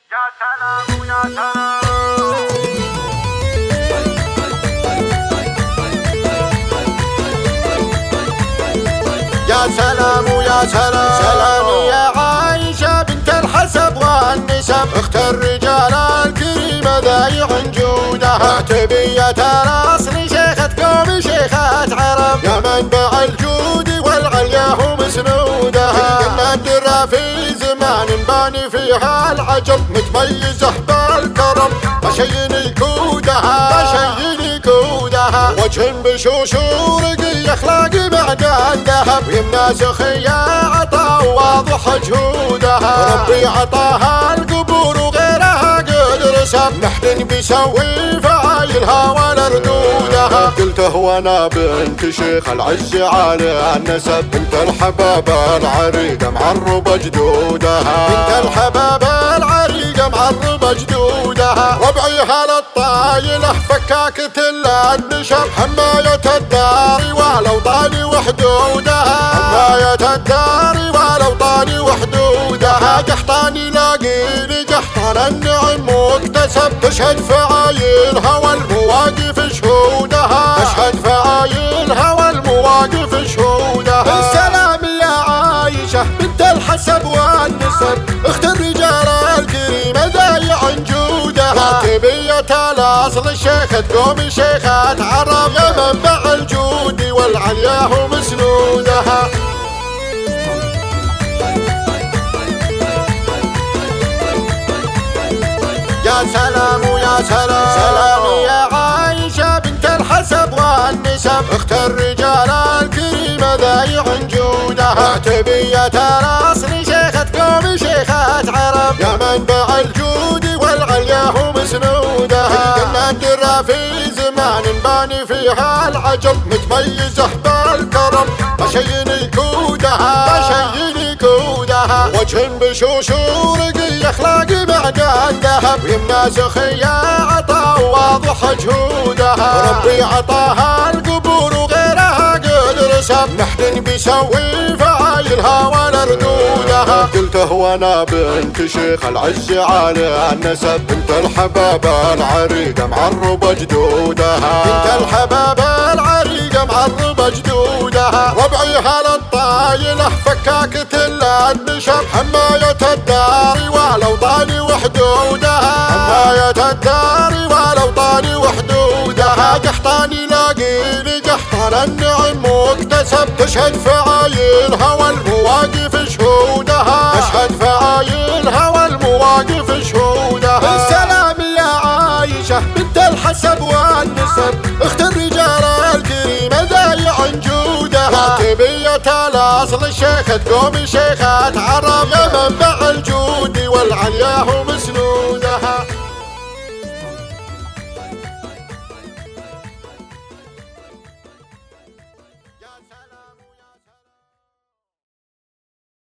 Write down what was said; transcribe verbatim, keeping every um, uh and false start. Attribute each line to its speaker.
Speaker 1: يا سلام يا سلام
Speaker 2: يا سلام يا سلام سلام يا عايشة بنت الحسب والنسب اخت الرجال الكريمة ذايع جودها اعتبية الاصل شيخة قوم شيخة عرب يا منبع الجود والعليا مسنودها النادرة في زمان باني فيها العجب متميزة بالكرم بشين يكودها بشين يكودها وجه بشوش ورقي اخلاقي معدن ذهب يمنى سخية عطا واضح جهودها ربي عطاها القبور وغيرها قد رسب نحن بيسوي فعايلها ولا ردودها قلته وانا بنت شيخ العز على النسب بنت الحباب العريقة معربة جدودها بنت الحباب العريقة معربة جدودها ربعيها للطايلة فكاكة النشب حماية الدار والاوطان وحدودها حماية الدار والاوطان وحدودها قحطاني لاقيني قحطان النعم مكتسب تشهد فعايلها والمواقف شهودها تشهد فعايلها والمواقف شهودها السلام يا عايشة بنت الحسب والنسب اخت الرجال الكريمة ذايع جودها راتبية الاصل شيخة قوم شيخة عرب يا منبع الجود والعليا مسنودها يا سلام يا سلام سلام يا عايشة بنت الحسب والنسب اخت الرجال الكريمة ذايع جودها اعتبية الاصل شيخة قوم شيخة عرب يا منبع الجود والعليا مسنودها النادرة في زمان باني فيها العجب متميزة بالكرم بشين يكودها بشين يكودها وجه بشوش ورقي اخلاقي معدن ذهب يمنى سخية عطا واضح جهودها ربي عطاها القبور وغيرها قد رسب نحن بيسوي فعايلها ولا ردودها قلته وانا بنت شيخ العز على النسب بنت الحباب العريقة معربة جدودها بنت الحباب العريقة معربة جدودها ربعيها للطايلة فكاكة النشب حماية الدار والاوطان وحدودها حماية الدار والاوطان وحدودها قحطاني لاقيني قحطان النعم مكتسب تشهد فعايلها والمواقف شهودها تشهد فعايلها والمواقف شهودها السلام يا عايشة بنت الحسب والنسب اخت الرجال الكريمة ذايع جودها راتبية الاصل شيخة قوم شيخة عرب